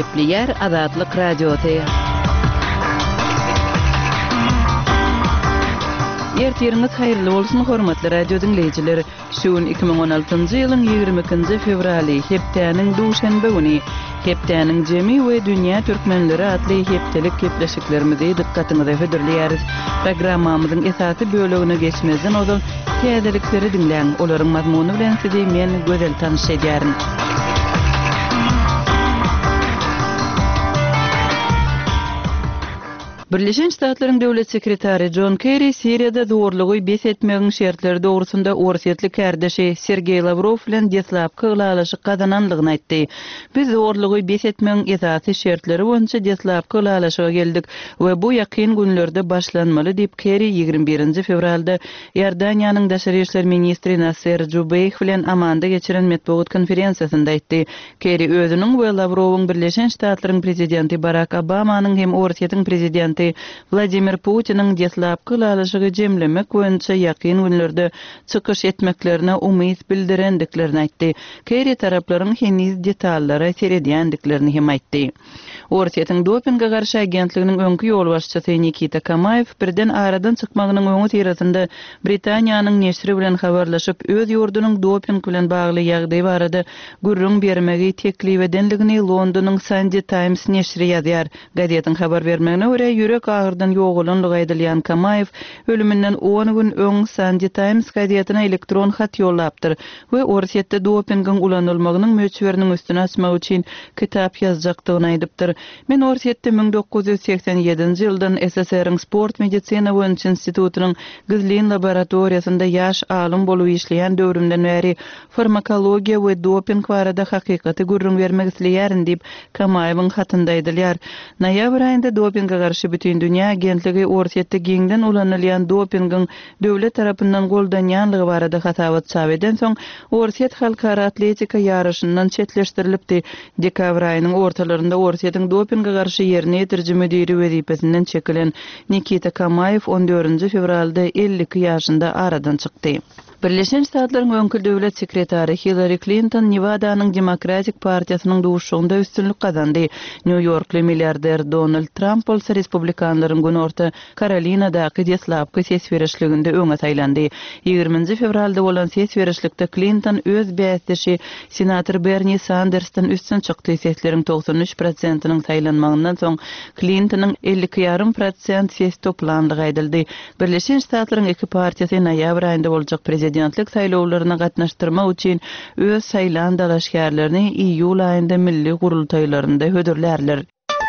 Gepli yer Azatlyk radioty. Ertiriniz hayırlı bolsun hormatly radio dinleyijiler. Şuun 2016-njy ýylyň 22-nji fevraly hepdeniň duşanbe güni hepdeniň jemi we dünýä türkmenleri atly hepdelik gepleşiklerimizi dikkatiňize hödürleýäris. Programmamyzyň esasy bölegine geçmezden odan täzelikleri dinleň. Olaryň mazmuny bilen sizi men gözel tanışdyrarym. Birleşen Ştatlaryň döwlet sekretary John Kerry Siriýada zorlugy bes etmegiň şertleri dogrusunda Orsetli kardeşi Sergey Lavrov bilen deslapky ýylalyşy gazananlygyny aýtdy. Biz zorlugy bes etmegiň esasy şertleri boýunça deslapky ýylalyşyga geldik we bu ýakyn günlerde başlanmaly diýip Kerry 21 fevralda Ýordaniýanyň daşary işler ministri Nasser Jubeyh bilen amanda geçiren medeniýet konferensiýasynda aýtdy. Kerry özüniň we Lavrowyň Birleşen Ştatlaryň prezidenti Barack Obamanyň hem Orsetiň prezidenti Vladimir Putin'in deslapky ýylalyşygy jemlemek boýunça ýakyn günlerde çykyş etmeklerine umyt bildirendiklerini aýtdy. Kerry taraplaryň heniz detallary seredýändiklerini hem aýtdy. Orsetiň dopingga garşy agentliginiň öňkü ýol başçysy Nikita Kamayev birden aradan çykmagynyň öňü tirasynda Britaniýanyň neşri bilen habarlaşyp öz ýurdunyň doping bilen bagly ýagdaý barada gürrüň bermegi teklip edenligini Londonyň Sunday Times neşri ýazýar. Gazetiň habar bermegine görä ýürek agyrdan ýogulanlygy aýdylýan Kamayev ölümünden 10 gün öň Sunday Times gazetine elektron hat ýollapdyr we Orsetde dopingiň ulanylmagynyň möçberiniň üstüne açmak üçin kitap ýazjakdygyny aýdypdyr. Men Orsetde 1987-nji ýyldan SSR-iň sport medisina boýunça institutynyň Gizlin laboratoriýasynda ýaş alim bolup işleýän döwrümden bäri farmakologiýa we doping barada hakykaty gürrüň bermek isleýärin diýip Kamayewiň hatynda aýdylýar. Noýabr aýynda dopingga garşy bütün dünýä agentligi Orsetde giňden ulanylýan dopingiň döwlet tarapyndan goldanýanlygy barada hatabat çabeden soň Orset halkara atletika ýarışyndan çetleşdirilipdi. Dekabr aýynyň ortalarynda Orsetiň dopingga garşy ýerine ýetirji müdiri wezipesinden çekilen Nikita Kamayev 14 fevralda 52 ýaşynda aradan çykdy. Birleşen Ştatlaryň öňkü döwlet sekretary Hillary Clinton Nevadanyň Demokratik partiýasynyň duşugynda üstünlük kazandy. New Yorkly milliarder Donald Trump bolsa Respublikanlaryň Günorta Karolinadaky deslapky ses berişliginde öňe taýlandy. 20 fevralda bolan ses berişlikde Clinton öz bäsdeşi senator Bernie Sanders'tan üstün çykdy. Sesleriň 93%-nyň taýlanmagyndan soň Clinton'yň 50,5% ses toplandygy aýdyldy. Birleşen Ştatlaryň iki partiýasy noýabr aýynda boljak prezidentlik saýlawlaryna gatnaşdyrmak üçin öz saýlan dalaşgarlaryny iýul aýynda milli gurultaýlarynda hödürlerler.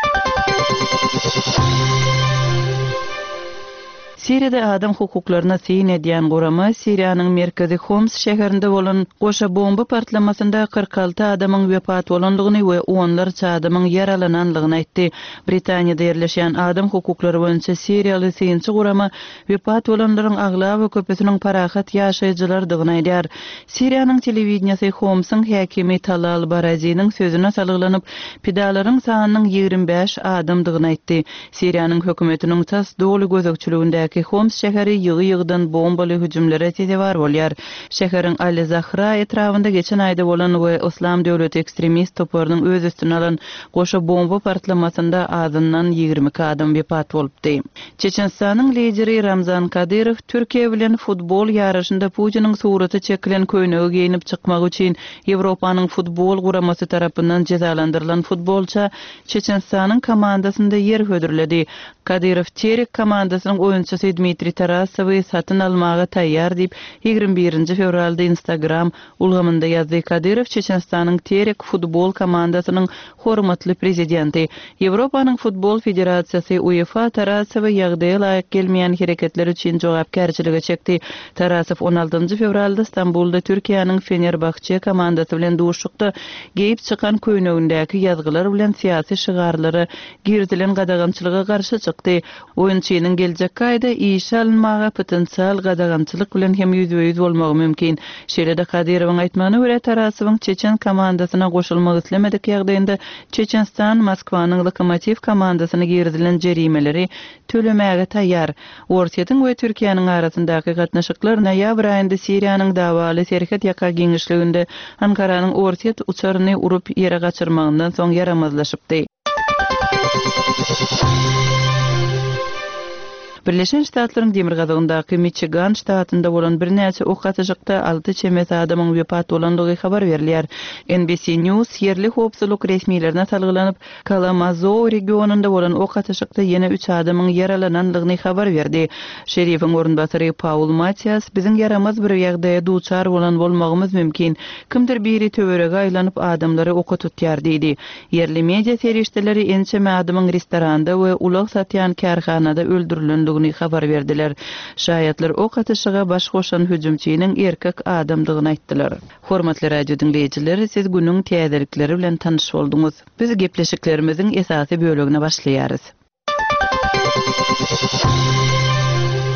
Siriýada adam hukuklaryna syn edýän gorama Siriýanyň merkezi Homs şäherinde bolan goşa bomba partlamasynda 46 adamyň wepat bolanlygyny we onlarça adamyň yaralananlygyny aýtdy. Britaniýada ýerleşen adam hukuklary boýunça Siriýaly synçy gorama wepat bolanlaryň agla we köpesiniň parahat ýaşaýjylardygyny aýdýar. Siriýanyň telewizionýasy Homsyň häkimi Talal Baraziň sözüne salyglanyp pidalaryň sanynyň 25 adamdygyny aýtdy. Siriýanyň hökümetiniň tas dogly gözekçiliginde Homs şäheri ýygy-ýygydan bombaly hüjümlere täzebar bolýar. Şäheriň Al-Zahra etrafynda geçen aýda bolan we Islam döwleti ekstremist toplarynyň öz üstüne alan goşa bomba partlamasynda azyndan 22 adam wepat bolupdy. Çeçenistanyň lideri Ramzan Kadyrow Türkiýe bilen futbol ýaraşynda Putiniň suraty çekilen köynegi giyinip çykmak üçin Ýewropanyň futbol guramasy tarapyndan cezalandyrylan futbolça Çeçenistanyň komandasynda ýer hödürledi. Kadyrow Terik komandasynyň oýunçysy Dmitri Tarasowy satyn almaga taýýar diýip 21 fevralda Instagram ulgamynda ýazdy. Kadyrow Çeçenistanyň Terik futbol komandasynyň hormatly prezidenti. Ýewropanyň futbol federasiýasy UEFA Tarasowy ýagdaýa laýyk gelmeýän hereketler üçin jogapkärçiligi çekdi. Tarasow 16 fevralda Istanbulda Türkiýanyň Fenerbahçe komandasy bilen duşukda geyip çykan köynegindäki ýazgylar bilen siýasy şygarlary girdilen gadagançylyga garşy çykdy. Oýunçynyň geljek aýda işe alınmaga potensial gadagançylyk bilen hem ýüzbeýüz bolmagy mümkin. Şeýle-de Kadyrowyň aýtmagyna görä Tarasowyň Çeçen komandasyna goşulmak islemedik ýagdaýynda Çeçenstan Moskwanyň Lokomotiv komandasyna girdilen jerimeleri tölemäge taýýar. Orsiýetiň we Türkiýanyň arasyndaky gatnaşyklar noýabr aýynda Siriýanyň dawaly serhet ýaka giňişliginde Ankaranyň Orsiýet uçaryny urup ýere gaçyrmagyndan soň yaramazlaşypdy. Birleşen Ştatlaryň demir gazagyndaky Michigan ştatynda bolan bir näçe ok atyjykda 6 çemet adamyň wepat bolandygy habar berilýär. NBC News yerli howpsuzlyk resmiýetlerine salgylanyp, Kalamazoo regionunda bolan ok atyjykda ýene 3 adamyň yaralananlygyny habar berdi. Şerifiň orunbasary Paul Matias, "Biziň yaramaz bir ýagdaýa duçar bolan bolmagymyz mümkin. Kimdir biri töwerege aýlanyp adamlary oka tutýar" diýdi. Yerli media serişdeleri ençeme adamyň restoranda we ulag satýan karhanada öldürilen habar verdiler. Şahyatlar ok atışyga baş goşan hüjümçiniň erkek adamdygyny aýtdylar. Hormatly radio dinleýijiler, siz günüň täzelikleri bilen tanyş bolduňuz. Biz gepleşiklerimiziň esasy bölegine başlaýarys.